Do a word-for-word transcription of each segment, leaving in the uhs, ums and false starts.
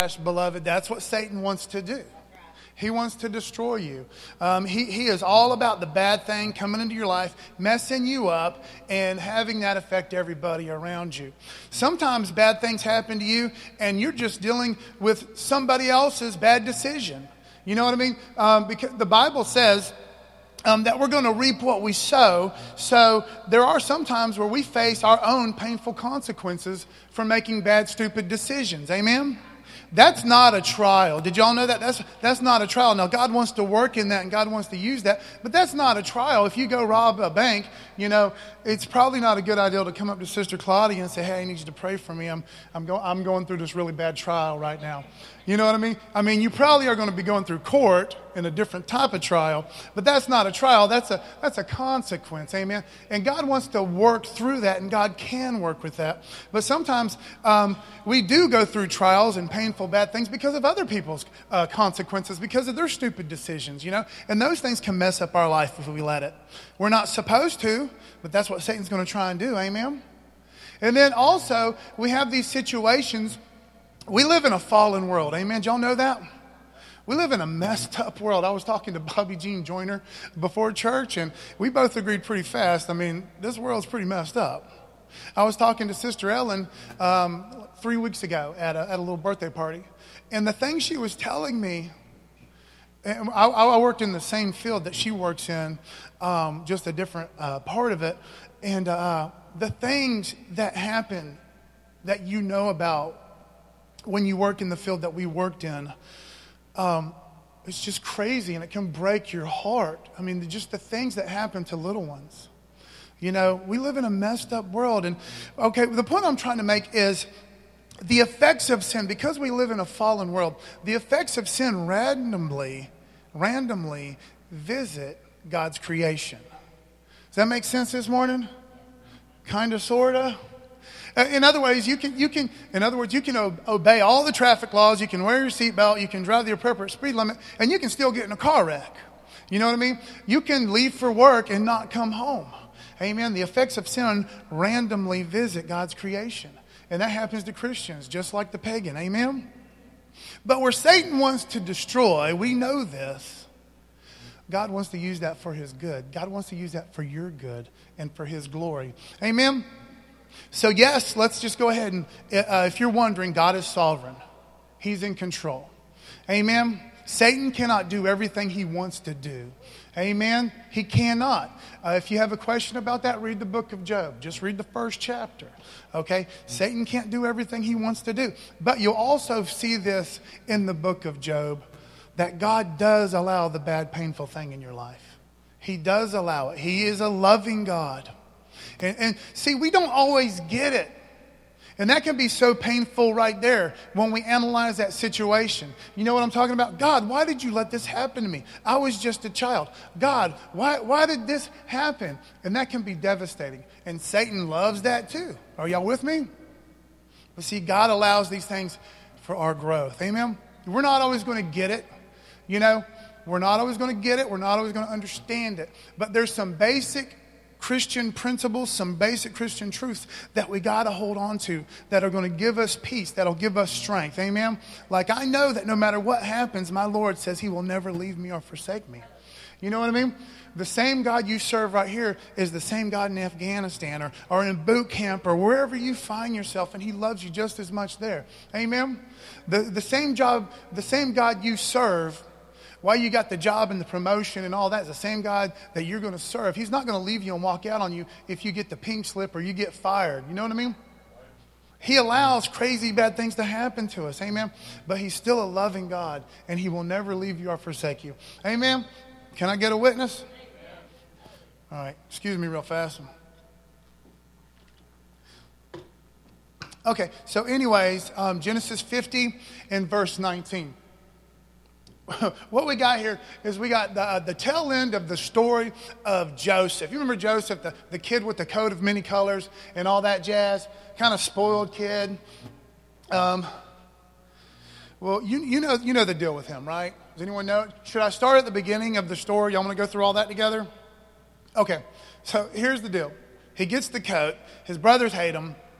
Beloved, that's what Satan wants to do. He wants to destroy you. Um, he, he is all about the bad thing coming into your life, messing you up, and having that affect everybody around you. Sometimes bad things happen to you, and you're just dealing with somebody else's bad decision. You know what I mean? Um, because the Bible says um, that we're going to reap what we sow. So there are some times where we face our own painful consequences for making bad, stupid decisions. Amen? That's not a trial. Did y'all know that? That's that's not a trial. Now, God wants to work in that and God wants to use that, but that's not a trial. If you go rob a bank, you know, it's probably not a good idea to come up to Sister Claudia and say, hey, I need you to pray for me. I'm I'm, go- I'm going through this really bad trial right now. You know what I mean? I mean, you probably are going to be going through court in a different type of trial, but that's not a trial. That's a that's a consequence, amen? And God wants to work through that, and God can work with that. But sometimes um, we do go through trials and painful bad things because of other people's uh, consequences, because of their stupid decisions, you know? And those things can mess up our life if we let it. We're not supposed to, but that's what Satan's going to try and do, amen? And then also, we have these situations. We live in a fallen world, amen? Did y'all know that? We live in a messed up world. I was talking to Bobby Jean Joyner before church, and we both agreed pretty fast. I mean, this world's pretty messed up. I was talking to Sister Ellen um, three weeks ago at a, at a little birthday party, and the thing she was telling me, and I, I worked in the same field that she works in, um, just a different uh, part of it, and uh, the things that happen that you know about when you work in the field that we worked in, um, it's just crazy, and it can break your heart. I mean, just the things that happen to little ones. You know, we live in a messed up world. And, okay, the point I'm trying to make is the effects of sin, because we live in a fallen world, the effects of sin randomly, randomly visit God's creation. Does that make sense this morning? Kind of, sort of? In other ways, you can, you can, in other words, you can o- obey all the traffic laws, you can wear your seatbelt, you can drive the appropriate speed limit, and you can still get in a car wreck. You know what I mean? You can leave for work and not come home. Amen. The effects of sin randomly visit God's creation. And that happens to Christians, just like the pagan. Amen. But where Satan wants to destroy, we know this. God wants to use that for his good. God wants to use that for your good and for his glory. Amen. So yes, let's just go ahead and, uh, if you're wondering, God is sovereign. He's in control. Amen. Satan cannot do everything he wants to do. Amen. He cannot. Uh, if you have a question about that, read the book of Job. Just read the first chapter. Okay? Satan can't do everything he wants to do. But you'll also see this in the book of Job, that God does allow the bad, painful thing in your life. He does allow it. He is a loving God. And, and see, we don't always get it. And that can be so painful right there when we analyze that situation. You know what I'm talking about? God, why did you let this happen to me? I was just a child. God, why, why did this happen? And that can be devastating. And Satan loves that too. Are y'all with me? But see, God allows these things for our growth. Amen? We're not always going to get it. You know, we're not always going to get it. We're not always going to understand it. But there's some basic Christian principles, some basic Christian truths that we got to hold on to that are going to give us peace, that'll give us strength. Amen? Like, I know that no matter what happens, my Lord says he will never leave me or forsake me. You know what I mean? The same God you serve right here is the same God in Afghanistan or, or in boot camp or wherever you find yourself, and he loves you just as much there. Amen? The, the same job, the same God you serve, why you got the job and the promotion and all that, is the same God that you're going to serve. He's not going to leave you and walk out on you if you get the pink slip or you get fired. You know what I mean? He allows crazy bad things to happen to us. Amen? But he's still a loving God, and he will never leave you or forsake you. Amen? Can I get a witness? All right. Excuse me real fast. Okay. So anyways, um, Genesis fifty and verse nineteen. What we got here is we got the, uh, the tail end of the story of Joseph. You remember Joseph, the, the kid with the coat of many colors and all that jazz? Kind of spoiled kid. Um, well, you, you know you know the deal with him, right? Does anyone know? Should I start at the beginning of the story? Y'all want to go through all that together? Okay, so here's the deal. He gets the coat. His brothers hate him.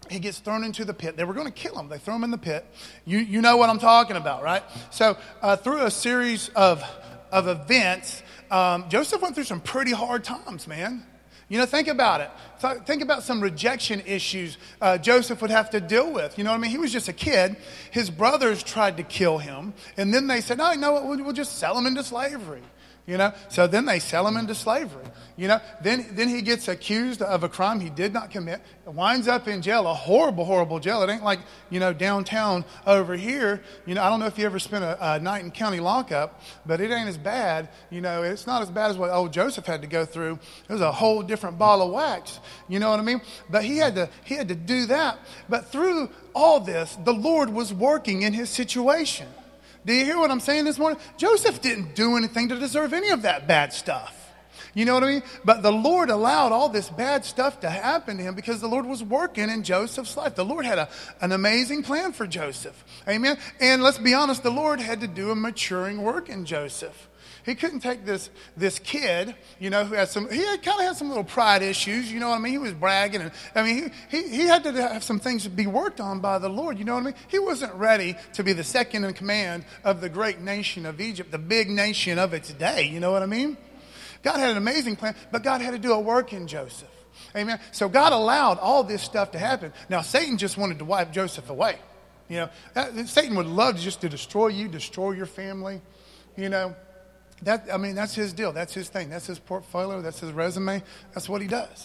he gets thrown into the pit. They were going to kill him. They throw him in the pit. You you know what I'm talking about, right? So uh, through a series of, of events, um, Joseph went through some pretty hard times, man. You know, think about it. Think about some rejection issues uh, Joseph would have to deal with. You know what I mean? He was just a kid. His brothers tried to kill him. And then they said, no, you know what? We'll, we'll just sell him into slavery. You know, so then they sell him into slavery. You know, then then he gets accused of a crime he did not commit. Winds up in jail, a horrible, horrible jail. It ain't like, you know, downtown over here. You know, I don't know if you ever spent a, a night in county lockup, but it ain't as bad. You know, it's not as bad as what old Joseph had to go through. It was a whole different ball of wax. You know what I mean? But he had to he had to do that. But through all this, the Lord was working in his situation. Do you hear what I'm saying this morning? Joseph didn't do anything to deserve any of that bad stuff. You know what I mean? But the Lord allowed all this bad stuff to happen to him because the Lord was working in Joseph's life. The Lord had a, an amazing plan for Joseph. Amen? And let's be honest, the Lord had to do a maturing work in Joseph. He couldn't take this this kid, you know, who had some, he had, kind of had some little pride issues, you know what I mean? He was bragging. And I mean, he, he, he had to have some things to be worked on by the Lord, you know what I mean? He wasn't ready to be the second in command of the great nation of Egypt, the big nation of its day, you know what I mean? God had an amazing plan, but God had to do a work in Joseph. Amen? So God allowed all this stuff to happen. Now, Satan just wanted to wipe Joseph away. You know, that, Satan would love just to destroy you, destroy your family, you know. That, I mean, that's his deal. That's his thing. That's his portfolio. That's his resume. That's what he does.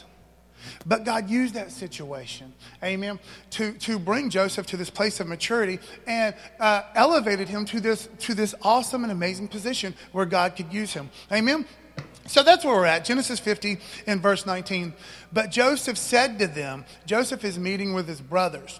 But God used that situation, amen, to, to bring Joseph to this place of maturity and uh, elevated him to this, to this awesome and amazing position where God could use him. Amen? So that's where we're at. Genesis fifty in verse nineteen. But Joseph said to them, Joseph is meeting with his brothers.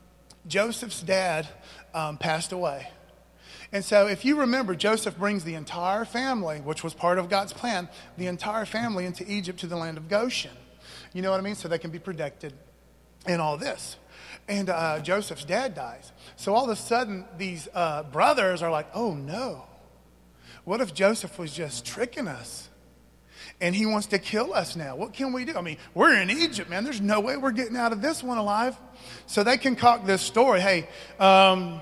Joseph's dad um, passed away. And so if you remember, Joseph brings the entire family, which was part of God's plan, the entire family into Egypt to the land of Goshen. You know what I mean? So they can be protected and all this. And uh, Joseph's dad dies. So all of a sudden, these uh, brothers are like, oh no. What if Joseph was just tricking us? And he wants to kill us now. What can we do? I mean, we're in Egypt, man. There's no way we're getting out of this one alive. So they concoct this story. Hey, um...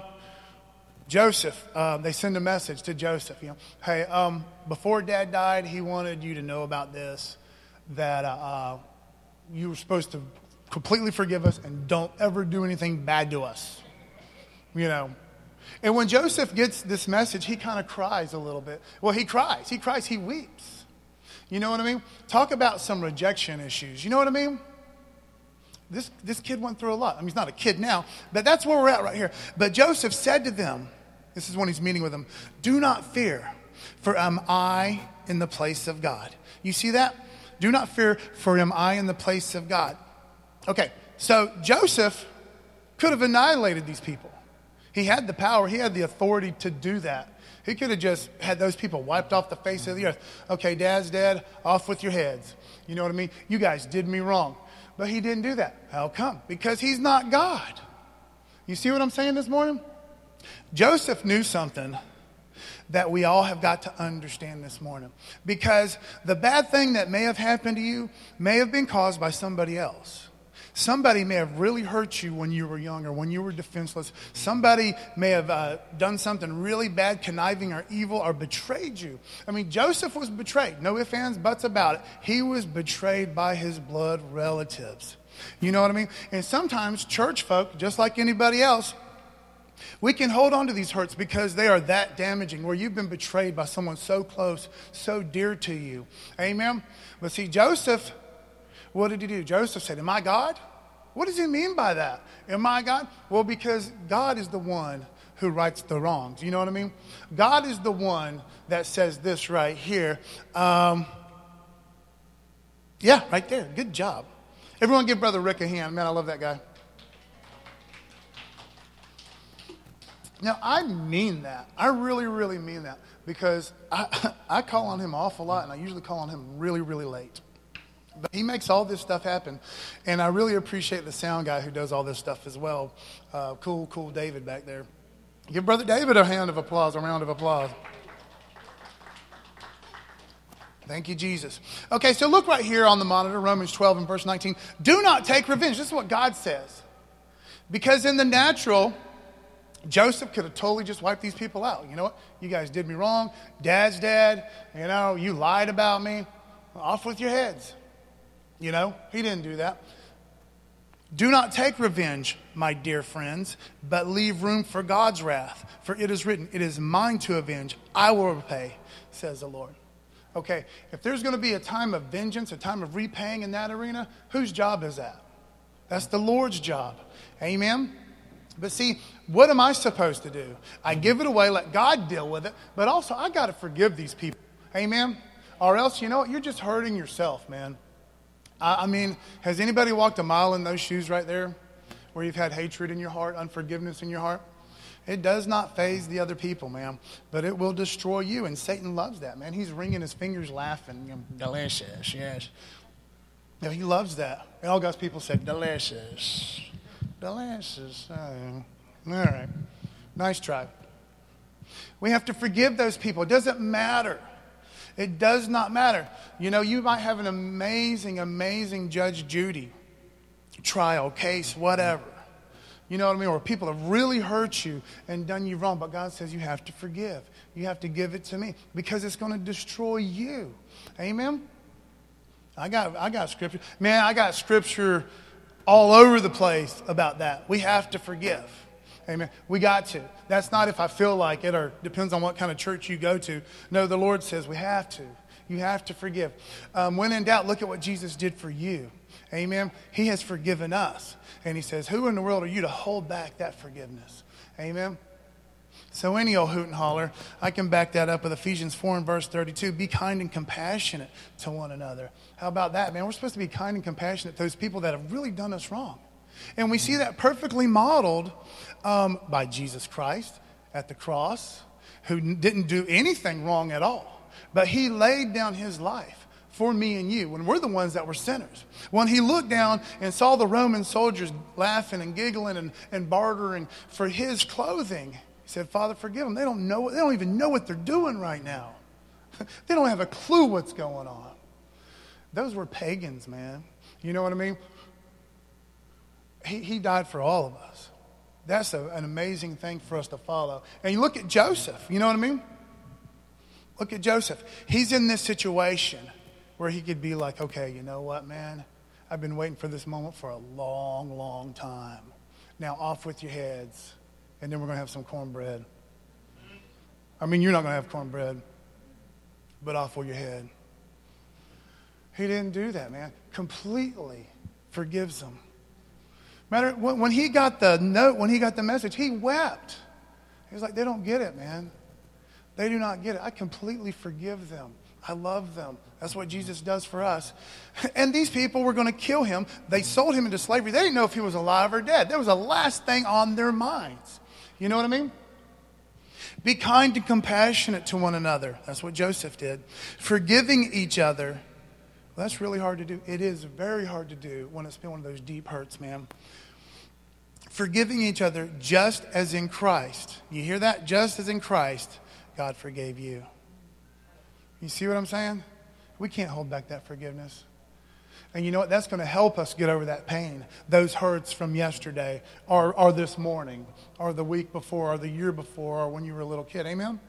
Joseph, uh, they send a message to Joseph, you know, hey, um, before Dad died, he wanted you to know about this, that uh, uh, you were supposed to completely forgive us and don't ever do anything bad to us, you know. And when Joseph gets this message, he kind of cries a little bit. Well, he cries. He cries. He weeps. You know what I mean? Talk about some rejection issues. You know what I mean? This, this kid went through a lot. I mean, he's not a kid now, but that's where we're at right here. But Joseph said to them, this is when he's meeting with them, do not fear, for am I in the place of God. You see that? Do not fear, for am I in the place of God. Okay, so Joseph could have annihilated these people. He had the power. He had the authority to do that. He could have just had those people wiped off the face of the earth. Okay, Dad's dead. Off with your heads. You know what I mean? You guys did me wrong. But he didn't do that. How come? Because he's not God. You see what I'm saying this morning? Joseph knew something that we all have got to understand this morning. Because the bad thing that may have happened to you may have been caused by somebody else. Somebody may have really hurt you when you were young or when you were defenseless. Somebody may have uh, done something really bad, conniving or evil, or betrayed you. I mean, Joseph was betrayed. No ifs, ands, buts about it. He was betrayed by his blood relatives. You know what I mean? And sometimes church folk, just like anybody else, we can hold on to these hurts because they are that damaging, where you've been betrayed by someone so close, so dear to you. Amen? But see, Joseph, what did he do? Joseph said, am I God? What does he mean by that? Am I God? Well, because God is the one who rights the wrongs. You know what I mean? God is the one that says this right here. Um, yeah, right there. Good job. Everyone give Brother Rick a hand. Man, I love that guy. Now, I mean that. I really, really mean that. Because I, I call on him an awful lot, and I usually call on him really, really late. But he makes all this stuff happen. And I really appreciate the sound guy who does all this stuff as well. Uh, cool, cool David back there. Give Brother David a hand of applause, a round of applause. Thank you, Jesus. Okay, so look right here on the monitor, Romans twelve and verse nineteen. Do not take revenge. This is what God says. Because in the natural, Joseph could have totally just wiped these people out. You know what? You guys did me wrong. Dad's dead. You know, you lied about me. Off with your heads. You know, he didn't do that. Do not take revenge, my dear friends, but leave room for God's wrath. For it is written, it is mine to avenge. I will repay, says the Lord. Okay, if there's going to be a time of vengeance, a time of repaying in that arena, whose job is that? That's the Lord's job. Amen? But see, what am I supposed to do? I give it away, let God deal with it, but also I got to forgive these people. Amen? Or else, you know what? You're just hurting yourself, man. I, I mean, has anybody walked a mile in those shoes right there where you've had hatred in your heart, unforgiveness in your heart? It does not faze the other people, man, but it will destroy you, and Satan loves that, man. He's wringing his fingers laughing. You know, delicious, yes. You know, he loves that. And all God's people said, delicious. Delicious. Oh, all right. Nice try. We have to forgive those people. It doesn't matter. It does not matter. You know, you might have an amazing, amazing Judge Judy trial, case, whatever. You know what I mean? Or people have really hurt you and done you wrong. But God says you have to forgive. You have to give it to me because it's going to destroy you. Amen? I got, I got scripture. Man, I got scripture all over the place about that. We have to forgive. Amen. We got to. That's not if I feel like it or depends on what kind of church you go to. No, the Lord says we have to. You have to forgive. Um, when in doubt, look at what Jesus did for you. Amen. He has forgiven us. And he says, who in the world are you to hold back that forgiveness? Amen. So any old hoot and holler, I can back that up with Ephesians four and verse thirty-two. Be kind and compassionate to one another. How about that, man? We're supposed to be kind and compassionate to those people that have really done us wrong. And we see that perfectly modeled um, by Jesus Christ at the cross, who didn't do anything wrong at all. But he laid down his life for me and you when we're the ones that were sinners. When he looked down and saw the Roman soldiers laughing and giggling and, and bartering for his clothing, he said, Father, forgive them. They don't know. They don't even know what they're doing right now. They don't have a clue what's going on. Those were pagans, man. You know what I mean? He, he died for all of us. That's a, an amazing thing for us to follow. And you look at Joseph. You know what I mean? Look at Joseph. He's in this situation where he could be like, okay, you know what, man? I've been waiting for this moment for a long, long time. Now off with your heads. And then we're going to have some cornbread. I mean, you're not going to have cornbread, but off with your head. He didn't do that, man. Completely forgives them. Matter when he got the note, when he got the message, he wept. He was like, they don't get it, man. They do not get it. I completely forgive them. I love them. That's what Jesus does for us. And these people were going to kill him. They sold him into slavery. They didn't know if he was alive or dead. That was the last thing on their minds. You know what I mean? Be kind and compassionate to one another. That's what Joseph did. Forgiving each other. Well, that's really hard to do. It is very hard to do when it's been one of those deep hurts, man. Forgiving each other just as in Christ. You hear that? Just as in Christ, God forgave you. You see what I'm saying? We can't hold back that forgiveness. And you know what? That's going to help us get over that pain, those hurts from yesterday or, or this morning or the week before or the year before or when you were a little kid. Amen?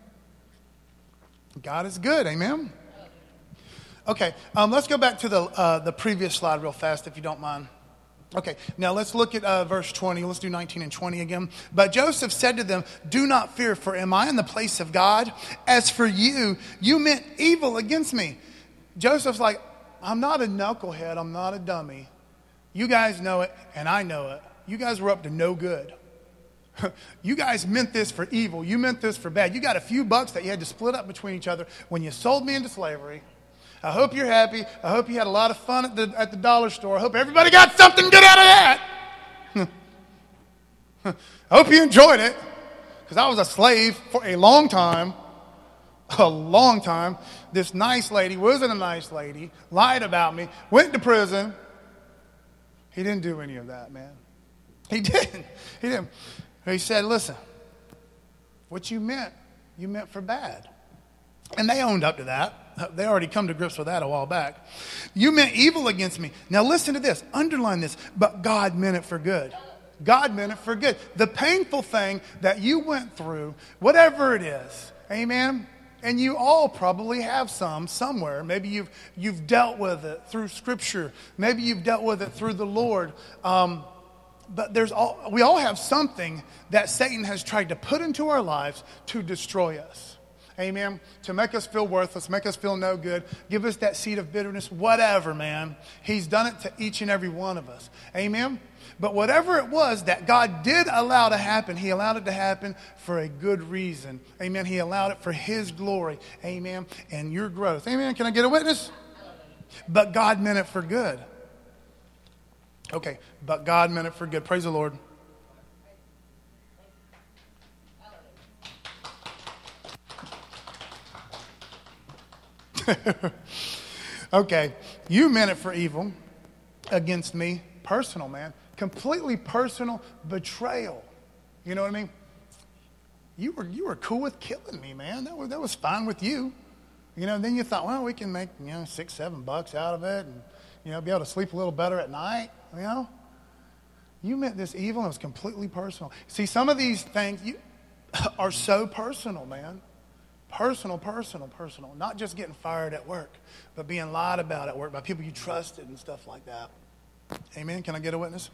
God is good. Amen? Okay, um, let's go back to the uh, the previous slide real fast, if you don't mind. Okay, now let's look at uh, verse twenty. Let's do nineteen and twenty again. But Joseph said to them, do not fear, for am I in the place of God? As for you, you meant evil against me. Joseph's like, I'm not a knucklehead. I'm not a dummy. You guys know it, and I know it. You guys were up to no good. You guys meant this for evil. You meant this for bad. You got a few bucks that you had to split up between each other when you sold me into slavery. I hope you're happy. I hope you had a lot of fun at the at the dollar store. I hope everybody got something good out of that. I hope you enjoyed it, because I was a slave for a long time. A long time. This nice lady wasn't a nice lady, lied about me, went to prison. He didn't do any of that, man. He didn't. He didn't. He said, listen, what you meant, you meant for bad. And they owned up to that. They already come to grips with that a while back. You meant evil against me. Now listen to this. Underline this. But God meant it for good. God meant it for good. The painful thing that you went through, whatever it is, amen? And you all probably have some somewhere. Maybe you've, you've dealt with it through Scripture. Maybe you've dealt with it through the Lord. Um, but there's all, we all have something that Satan has tried to put into our lives to destroy us. Amen. To make us feel worthless, make us feel no good, give us that seed of bitterness, whatever, man. He's done it to each and every one of us. Amen. But whatever it was that God did allow to happen, He allowed it to happen for a good reason. Amen. He allowed it for His glory. Amen. And your growth. Amen. Can I get a witness? But God meant it for good. Okay. But God meant it for good. Praise the Lord. Okay, you meant it for evil against me. Personal, man. Completely personal betrayal. You know what I mean? You were you were cool with killing me, man. That was that was fine with you. You know, then you thought, well, we can make, you know, six, seven bucks out of it and, you know, be able to sleep a little better at night, you know? You meant this evil and it was completely personal. See, some of these things you, are so personal, man. Personal, personal, personal. Not just getting fired at work, but being lied about at work by people you trusted and stuff like that. Amen? Can I get a witness?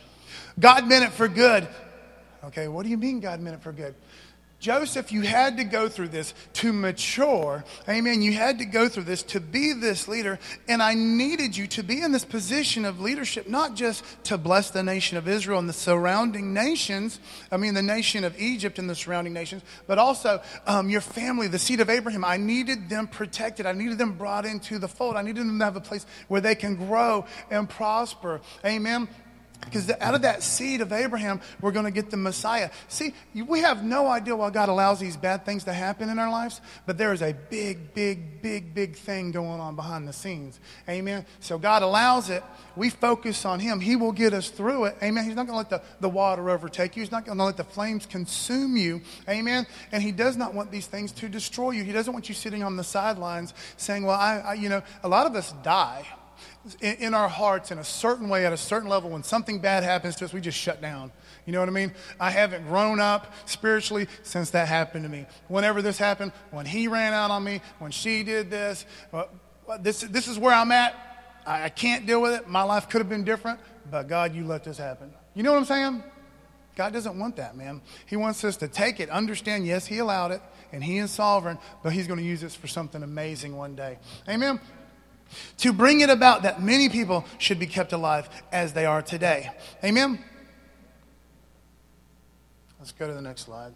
God meant it for good. Okay, what do you mean God meant it for good? Joseph, you had to go through this to mature. Amen. You had to go through this to be this leader. And I needed you to be in this position of leadership, not just to bless the nation of Israel and the surrounding nations. I mean, the nation of Egypt and the surrounding nations, but also um, your family, the seed of Abraham. I needed them protected. I needed them brought into the fold. I needed them to have a place where they can grow and prosper. Amen. Because out of that seed of Abraham, we're going to get the Messiah. See, we have no idea why God allows these bad things to happen in our lives, but there is a big, big, big, big thing going on behind the scenes. Amen? So God allows it. We focus on Him. He will get us through it. Amen? He's not going to let the, the water overtake you. He's not going to let the flames consume you. Amen? And He does not want these things to destroy you. He doesn't want you sitting on the sidelines saying, well, I, I you know, a lot of us die. In, in our hearts, in a certain way, at a certain level, when something bad happens to us, we just shut down. You know what I mean? I haven't grown up spiritually since that happened to me. Whenever this happened, when he ran out on me, when she did this, well, this, this is where I'm at. I, I can't deal with it. My life could have been different, but God, you let this happen. You know what I'm saying? God doesn't want that, man. He wants us to take it, understand, yes, He allowed it, and He is sovereign, but He's going to use this for something amazing one day. Amen? To bring it about that many people should be kept alive as they are today. Amen? Let's go to the next slide.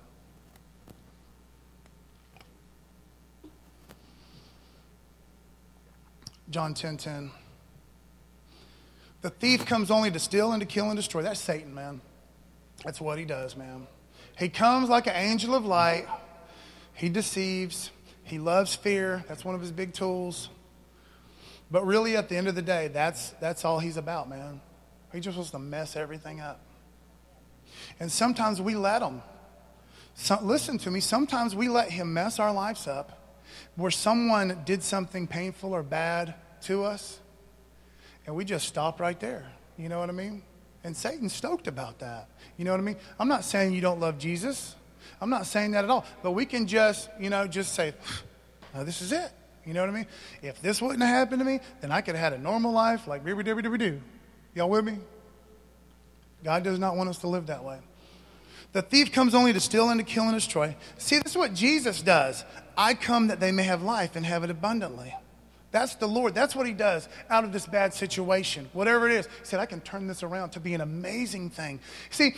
John ten ten. The thief comes only to steal and to kill and destroy. That's Satan, man. That's what he does, man. He comes like an angel of light. He deceives. He loves fear. That's one of his big tools. But really, at the end of the day, that's that's all he's about, man. He just wants to mess everything up. And sometimes we let him. So, listen to me. Sometimes we let him mess our lives up where someone did something painful or bad to us, and we just stop right there. You know what I mean? And Satan's stoked about that. You know what I mean? I'm not saying you don't love Jesus. I'm not saying that at all. But we can just, you know, just say, oh, this is it. You know what I mean? If this wouldn't have happened to me, then I could have had a normal life like ribby-dibby-dibby-doo. Y'all with me? God does not want us to live that way. The thief comes only to steal and to kill and destroy. See, this is what Jesus does. I come that they may have life and have it abundantly. That's the Lord. That's what He does out of this bad situation. Whatever it is. He said, I can turn this around to be an amazing thing. See,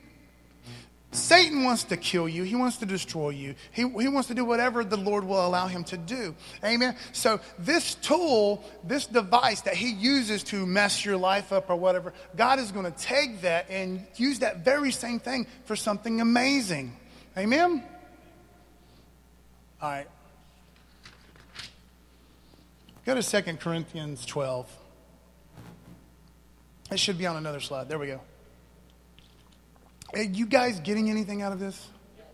Satan wants to kill you. He wants to destroy you. He, he wants to do whatever the Lord will allow him to do. Amen? So this tool, this device that he uses to mess your life up or whatever, God is going to take that and use that very same thing for something amazing. Amen? All right. Go to Second Corinthians twelve. It should be on another slide. There we go. Are you guys getting anything out of this?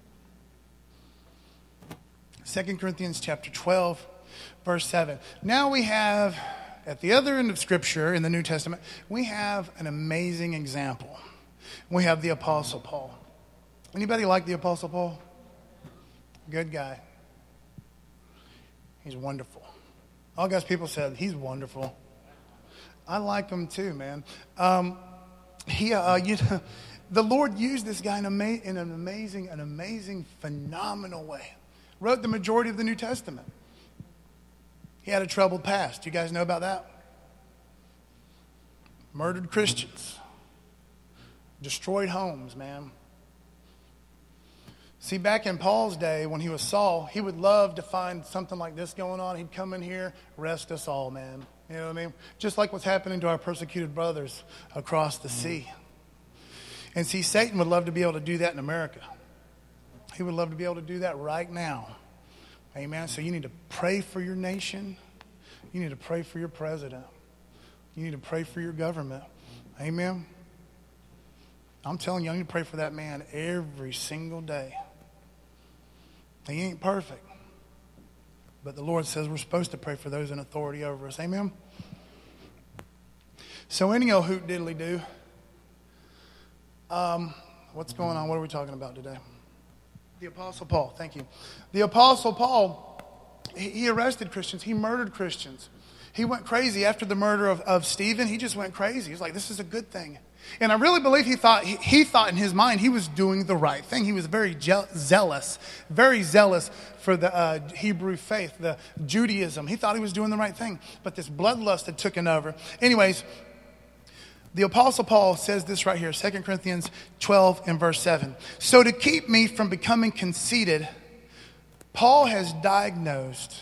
Second Corinthians chapter twelve, verse seven. Now we have, at the other end of Scripture in the New Testament, we have an amazing example. We have the Apostle Paul. Anybody like the Apostle Paul? Good guy. He's wonderful. All God's people said, he's wonderful. I like him too, man. Um, he, uh, you know, the Lord used this guy in, ama- in an amazing, an amazing, phenomenal way. Wrote the majority of the New Testament. He had a troubled past. You guys know about that? Murdered Christians. Destroyed homes, man. See, back in Paul's day, when he was Saul, he would love to find something like this going on. He'd come in here, arrest us all, man. You know what I mean? Just like what's happening to our persecuted brothers across the sea. And see, Satan would love to be able to do that in America. He would love to be able to do that right now. Amen. So you need to pray for your nation. You need to pray for your president. You need to pray for your government. Amen. I'm telling you, I need to pray for that man every single day. He ain't perfect. But the Lord says we're supposed to pray for those in authority over us. Amen? So anyhow, hoot diddly do. Um, what's going on? What are we talking about today? The Apostle Paul. Thank you. The Apostle Paul, he, he arrested Christians. He murdered Christians. He went crazy after the murder of, of Stephen. He just went crazy. He's like, this is a good thing. And I really believe he thought he, he thought in his mind he was doing the right thing. He was very je- zealous, very zealous for the uh, Hebrew faith, the Judaism. He thought he was doing the right thing. But this bloodlust had taken over. Anyways, the Apostle Paul says this right here, Second Corinthians twelve and verse seven. So to keep me from becoming conceited, Paul has diagnosed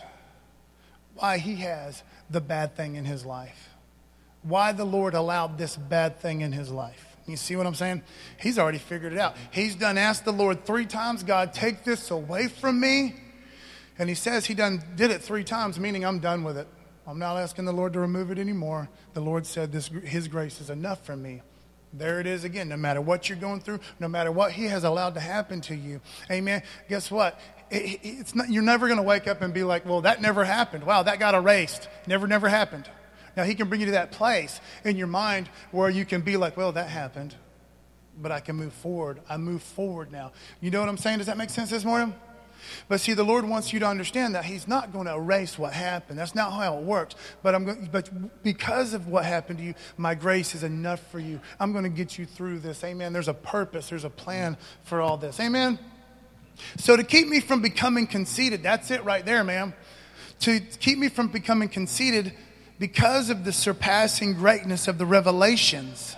why he has the bad thing in his life. Why the Lord allowed this bad thing in his life. You see what I'm saying? He's already figured it out. He's done asked the Lord three times, God, take this away from me. And he says he done did it three times, meaning I'm done with it. I'm not asking the Lord to remove it anymore. The Lord said this, his grace is enough for me. There it is again. No matter what you're going through, no matter what he has allowed to happen to you. Amen. Guess what? It, it's not, you're never going to wake up and be like, well, that never happened. Wow, that got erased. Never, never happened. Now, he can bring you to that place in your mind where you can be like, well, that happened, but I can move forward. I move forward now. You know what I'm saying? Does that make sense this morning? But see, the Lord wants you to understand that he's not going to erase what happened. That's not how it works. But I'm going, but because of what happened to you, my grace is enough for you. I'm going to get you through this. Amen. There's a purpose. There's a plan for all this. Amen. So to keep me from becoming conceited, that's it right there, ma'am. To keep me from becoming conceited, because of the surpassing greatness of the revelations.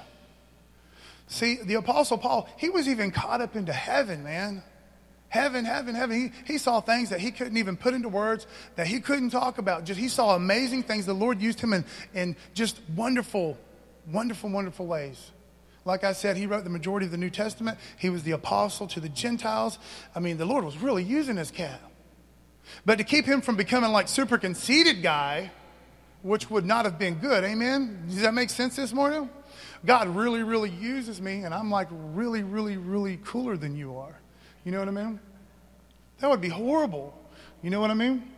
See, the Apostle Paul, he was even caught up into heaven, man. Heaven, heaven, heaven. He, he saw things that he couldn't even put into words, that he couldn't talk about. Just he saw amazing things. The Lord used him in, in just wonderful, wonderful, wonderful ways. Like I said, he wrote the majority of the New Testament. He was the apostle to the Gentiles. I mean, the Lord was really using this cat. But to keep him from becoming like super conceited guy, which would not have been good, amen? Does that make sense this morning? God really, really uses me, and I'm like really, really, really cooler than you are. You know what I mean? That would be horrible. You know what I mean?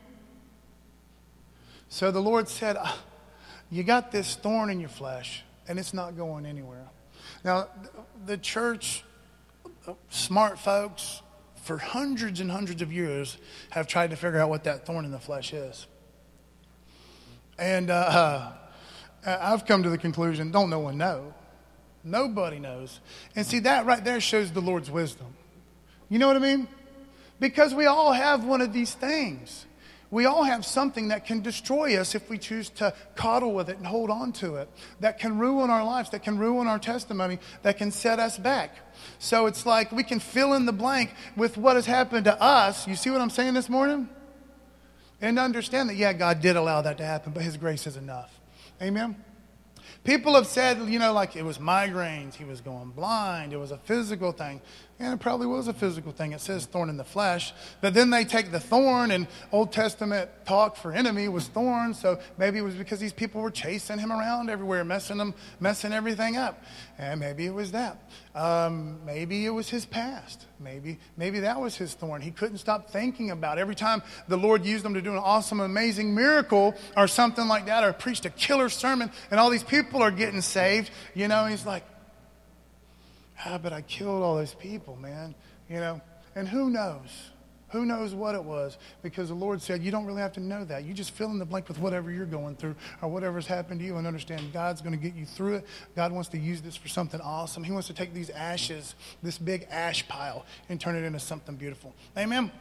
So the Lord said, you got this thorn in your flesh, and it's not going anywhere. Now, the church, smart folks, for hundreds and hundreds of years have tried to figure out what that thorn in the flesh is. And uh, I've come to the conclusion, don't no one know. Nobody knows. And see, that right there shows the Lord's wisdom. You know what I mean? Because we all have one of these things. We all have something that can destroy us if we choose to coddle with it and hold on to it. That can ruin our lives, that can ruin our testimony, that can set us back. So it's like we can fill in the blank with what has happened to us. You see what I'm saying this morning? And understand that, yeah, God did allow that to happen, but his grace is enough. Amen? People have said, you know, like it was migraines, he was going blind, it was a physical thing. And it probably was a physical thing. It says thorn in the flesh. But then they take the thorn, and Old Testament talk for enemy was thorn. So maybe it was because these people were chasing him around everywhere, messing him, messing everything up. And maybe it was that. Um, maybe it was his past. Maybe, maybe that was his thorn. He couldn't stop thinking about it. Every time the Lord used him to do an awesome, amazing miracle or something like that, or preached a killer sermon, and all these people are getting saved, you know, he's like, Ah, but I killed all those people, man. You know, and who knows? Who knows what it was? Because the Lord said, you don't really have to know that. You just fill in the blank with whatever you're going through or whatever's happened to you and understand God's going to get you through it. God wants to use this for something awesome. He wants to take these ashes, this big ash pile, and turn it into something beautiful. Amen?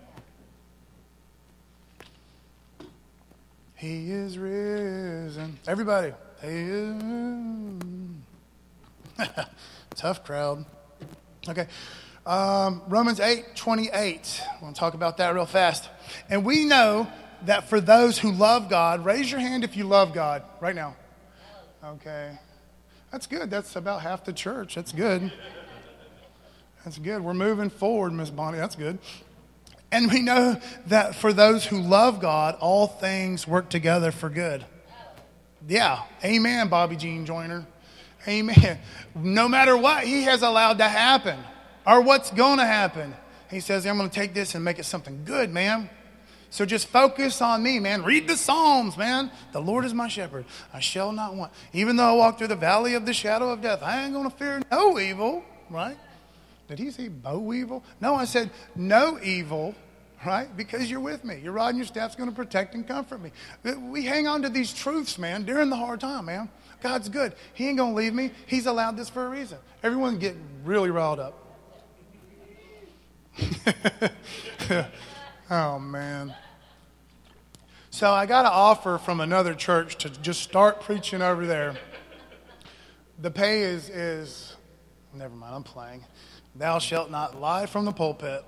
He is risen. Everybody. He is risen. Tough crowd. Okay. Um, Romans eight twenty-eight. I want to talk about that real fast. And we know that for those who love God, raise your hand if you love God right now. Okay. That's good. That's about half the church. That's good. That's good. We're moving forward, Miss Bonnie. That's good. And we know that for those who love God, all things work together for good. Yeah. Amen, Bobby Jean Joyner. Amen. No matter what he has allowed to happen or what's going to happen, he says, I'm going to take this and make it something good, man. So just focus on me, man. Read the Psalms, man. The Lord is my shepherd. I shall not want. Even though I walk through the valley of the shadow of death, I ain't going to fear no evil, right? Did he say bow evil? No, I said no evil, right? Because you're with me. Your rod and your staff's going to protect and comfort me. We hang on to these truths, man, during the hard time, man. God's good. He ain't going to leave me. He's allowed this for a reason. Everyone's getting really riled up. Oh, man. So I got an offer from another church to just start preaching over there. The pay is, is never mind, I'm playing. Thou shalt not lie from the pulpit.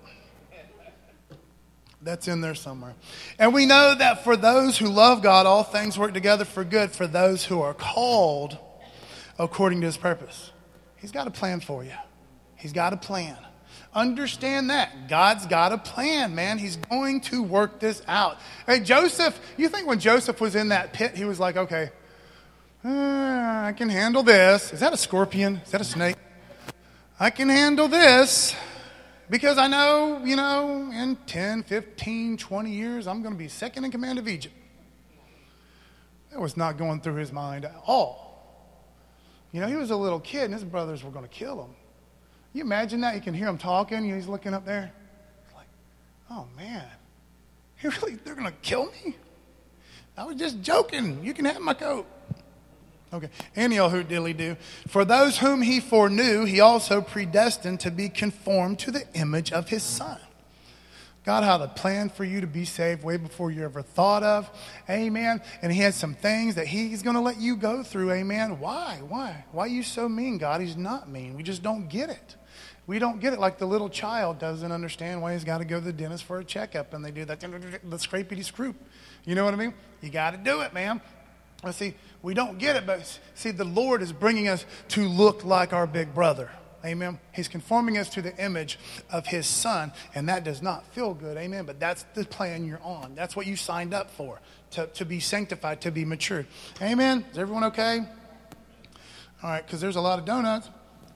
That's in there somewhere. And we know that for those who love God, all things work together for good for those who are called according to his purpose. He's got a plan for you. He's got a plan. Understand that. God's got a plan, man. He's going to work this out. Hey, Joseph, you think when Joseph was in that pit, he was like, okay, uh, I can handle this. Is that a scorpion? Is that a snake? I can handle this because I know, you know, in ten, fifteen, twenty years, I'm going to be second in command of Egypt. That was not going through his mind at all. You know, he was a little kid and his brothers were going to kill him. You imagine that? You can hear him talking. You know, he's looking up there. It's like, oh, man. He really, they're going to kill me? I was just joking. You can have my coat. Okay. Anyhow, who dilly do. For those whom he foreknew, he also predestined to be conformed to the image of his Son. God had a plan for you to be saved way before you ever thought of. Amen. And he has some things that he's going to let you go through. Amen. Why? Why? Why are you so mean, God? He's not mean. We just don't get it. We don't get it like the little child doesn't understand why he's got to go to the dentist for a checkup. And they do that, the scrapity scroop. You know what I mean? You got to do it, man. Well, see, we don't get it, but see, the Lord is bringing us to look like our big brother. Amen. He's conforming us to the image of his Son, and that does not feel good. Amen. But that's the plan you're on. That's what you signed up for, to, to be sanctified, to be matured. Amen. Is everyone okay? All right, because there's a lot of donuts.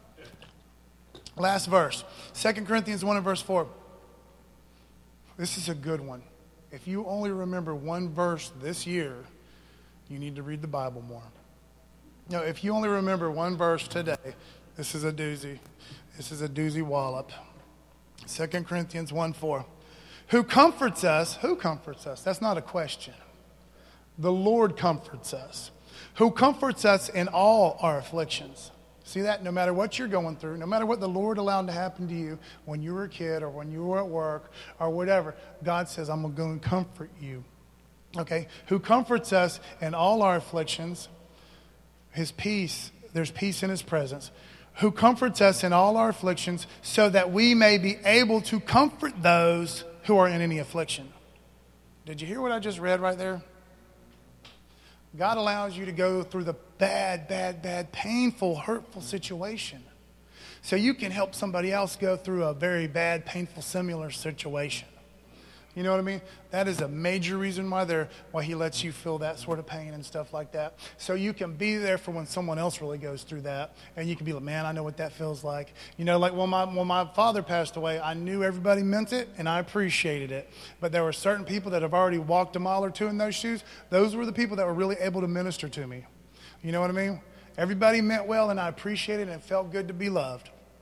Last verse, Second Corinthians one and verse four. This is a good one. If you only remember one verse this year, you need to read the Bible more. No, if you only remember one verse today, this is a doozy. This is a doozy wallop. Second Corinthians one four. Who comforts us? Who comforts us? That's not a question. The Lord comforts us. Who comforts us in all our afflictions. See that? No matter what you're going through, no matter what the Lord allowed to happen to you when you were a kid or when you were at work or whatever, God says, I'm going to comfort you. Okay? Who comforts us in all our afflictions. His peace, there's peace in his presence. Who comforts us in all our afflictions so that we may be able to comfort those who are in any affliction. Did you hear what I just read right there? God allows you to go through the bad, bad, bad, painful, hurtful situation so you can help somebody else go through a very bad, painful, similar situation. You know what I mean? That is a major reason why they're, why he lets you feel that sort of pain and stuff like that. So you can be there for when someone else really goes through that. And you can be like, man, I know what that feels like. You know, like when my, when my father passed away, I knew everybody meant it and I appreciated it. But there were certain people that have already walked a mile or two in those shoes. Those were the people that were really able to minister to me. You know what I mean? Everybody meant well and I appreciated it and it felt good to be loved.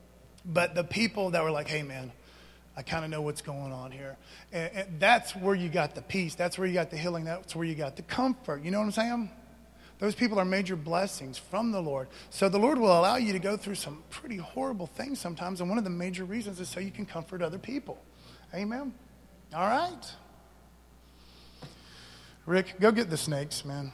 But the people that were like, hey, man, I kind of know what's going on here. And, and that's where you got the peace. That's where you got the healing. That's where you got the comfort. You know what I'm saying? Those people are major blessings from the Lord. So the Lord will allow you to go through some pretty horrible things sometimes. And one of the major reasons is so you can comfort other people. Amen? All right. Rick, go get the snakes, man.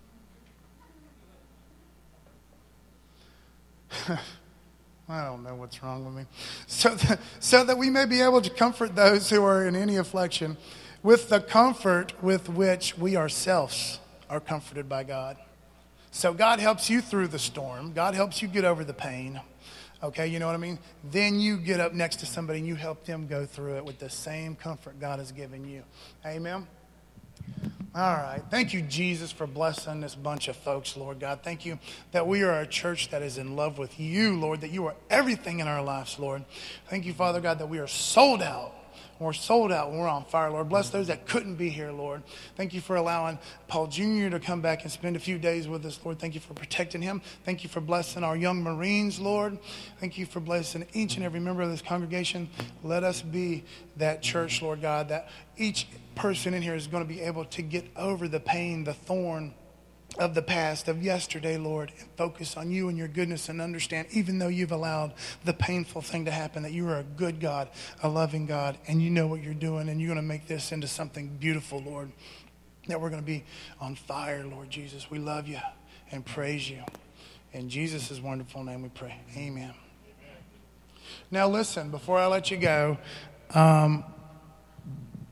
I don't know what's wrong with me. So that, so that we may be able to comfort those who are in any affliction with the comfort with which we ourselves are comforted by God. So God helps you through the storm. God helps you get over the pain. Okay, you know what I mean? Then you get up next to somebody and you help them go through it with the same comfort God has given you. Amen? All right. Thank you, Jesus, for blessing this bunch of folks, Lord God. Thank you that we are a church that is in love with you, Lord, that you are everything in our lives, Lord. Thank you, Father God, that we are sold out. We're sold out when we're on fire, Lord. Bless those that couldn't be here, Lord. Thank you for allowing Paul Junior to come back and spend a few days with us, Lord. Thank you for protecting him. Thank you for blessing our young Marines, Lord. Thank you for blessing each and every member of this congregation. Let us be that church, Lord God, that each person in here is going to be able to get over the pain, the thorn of the past, of yesterday, Lord, and focus on you and your goodness and understand, even though you've allowed the painful thing to happen, that you are a good God, a loving God, and you know what you're doing, and you're going to make this into something beautiful, Lord, that we're going to be on fire, Lord Jesus. We love you and praise you. In Jesus' wonderful name we pray. Amen. Now listen, before I let you go, um,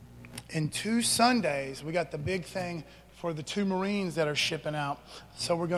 in two Sundays, we got the big thing for the two Marines that are shipping out. So we're going